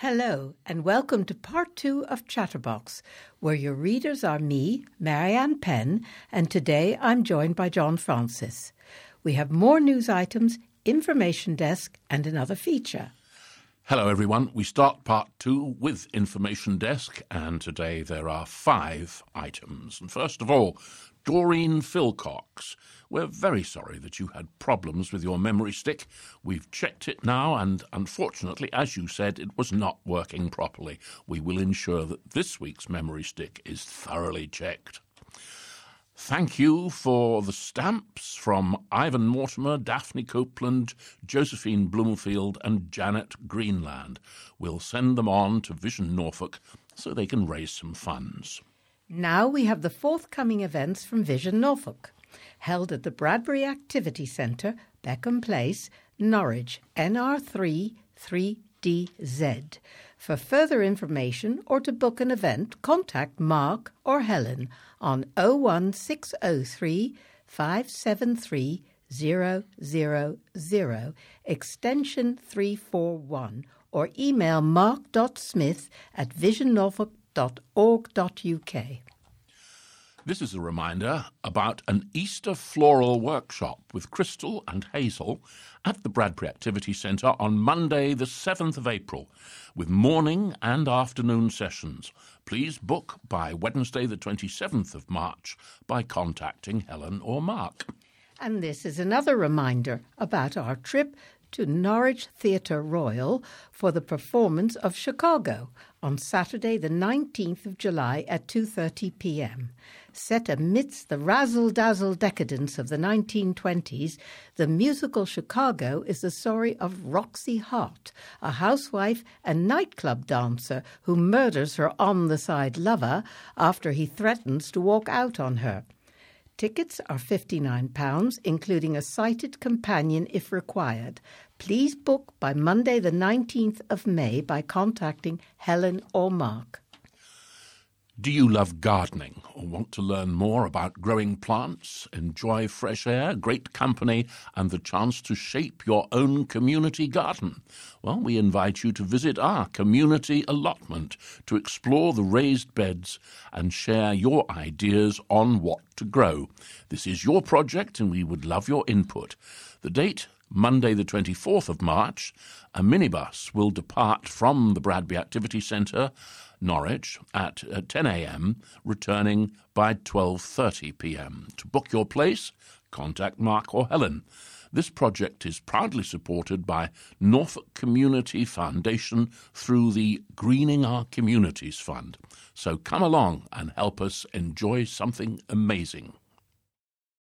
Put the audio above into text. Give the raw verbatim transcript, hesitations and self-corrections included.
Hello, and welcome to part two of Chatterbox, where your readers are me, Marianne Penn, and today I'm joined by John Francis. We have more news items, information desk, and another feature. Hello everyone, we start part two with Information Desk, and today there are five items. And first of all, Doreen Philcox. We're very sorry that you had problems with your memory stick. We've checked it now, and unfortunately, as you said, it was not working properly. We will ensure that this week's memory stick is thoroughly checked. Thank you for the stamps from Ivan Mortimer, Daphne Copeland, Josephine Bloomfield and Janet Greenland. We'll send them on to Vision Norfolk so they can raise some funds. Now we have the forthcoming events from Vision Norfolk, held at the Bradbury Activity Centre, Beckham Place, Norwich, N R three three D Z. For further information or to book an event, contact Mark or Helen on oh one six oh three, five seven three, zero zero zero, extension three four one, or email mark.smith at vision norfolk dot org dot U K. This is a reminder about an Easter floral workshop with Crystal and Hazel at the Bradbury Activity Centre on Monday the seventh of April, with morning and afternoon sessions. Please book by Wednesday the twenty-seventh of March by contacting Helen or Mark. And this is another reminder about our trip to Norwich Theatre Royal for the performance of Chicago on Saturday the nineteenth of July at two thirty p.m. Set amidst the razzle-dazzle decadence of the nineteen twenties, the musical Chicago is the story of Roxy Hart, a housewife and nightclub dancer who murders her on-the-side lover after he threatens to walk out on her. Tickets are fifty-nine pounds, including a sighted companion if required. Please book by Monday the nineteenth of May by contacting Helen or Mark. Do you love gardening or want to learn more about growing plants, enjoy fresh air, great company, and the chance to shape your own community garden? Well, we invite you to visit our community allotment to explore the raised beds and share your ideas on what to grow. This is your project and we would love your input. The date, Monday the twenty-fourth of March, a minibus will depart from the Bradbury Activity Centre, Norwich, at ten a.m., returning by twelve thirty p.m. To book your place, contact Mark or Helen. This project is proudly supported by Norfolk Community Foundation through the Greening Our Communities Fund. So come along and help us enjoy something amazing.